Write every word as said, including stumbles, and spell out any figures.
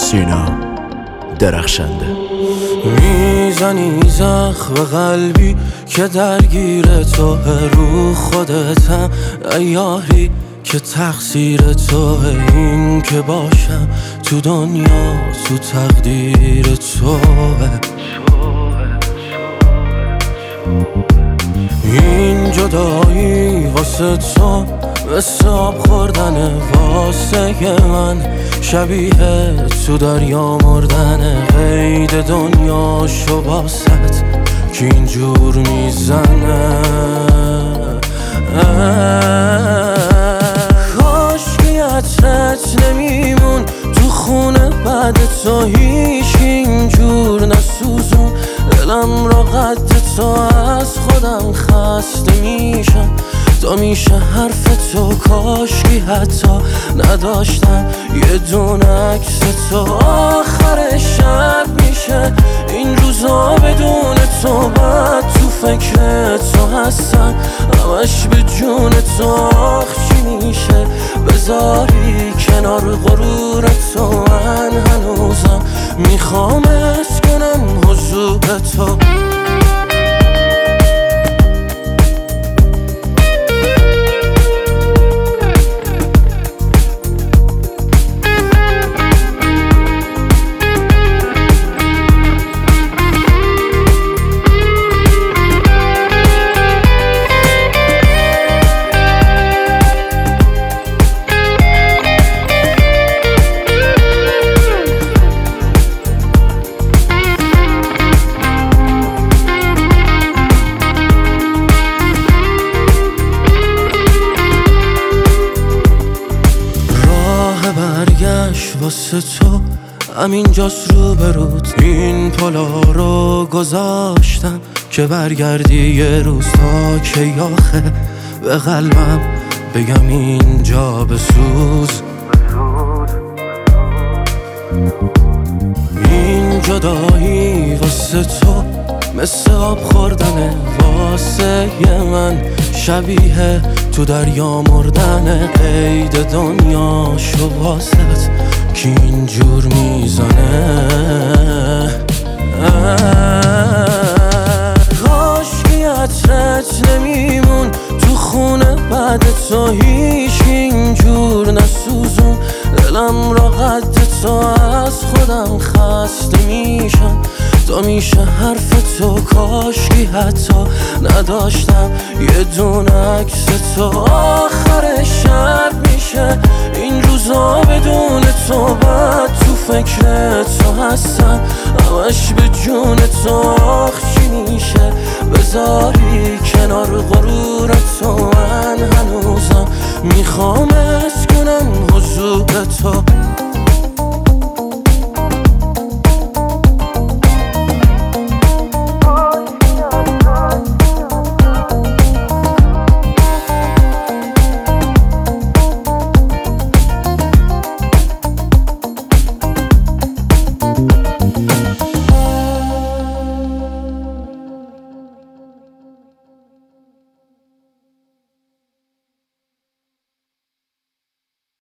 سینا درخشنده. میزنی زخم قلبی که درگیر تو، رو خودتم ایاری که تقصیر توه. این که باشم تو دنیا تو تقدیر توه. این جدایی واسه تو مثل آب خوردنه، واسه من شبیه تو دریا مردنه. قید دنیا شو باست که اینجور میزنه. کاش که عطرت نمیمون تو خونه بعد تو، هیچ اینجور نسوزون دلم را قد تو. از خودم خسته میشم تا میشه حرف تو. کاشکی حتی نداشتم یه دونه عکس تو. آخر شب میشه این روزا بدون تو، بعد تو فکر تو هستم همش به جون تو. آخ چی میشه بذاری کنار غرور تو، من هنوزم میخوام حس کنم حضور تو. واسه تو همینجاست رو بروت. این پلا رو گذاشتم که برگردی یه روز. تا که آخه به قلبم بگم اینجا بسوز. این جدایی واسه تو مثل آب خوردنه، واسه من شبیه تو دریا مردنه. قید دنیا شو واسه که اینجور میزنه. کاش که عطرت نمیمون تو خونه بعد تو، هیچ اینجور نسوزون دلم را قد تو. از خودم خسته میشم تا میشه حرف تو. کاشکی حتی نداشتم یه دونه عکس تو. آخر شب میشه این روزا بدون تو، بعد تو فکر تو هستم همش به جون تو. آخ چی میشه بذاری کنار غرور تو، من هنوزم میخوام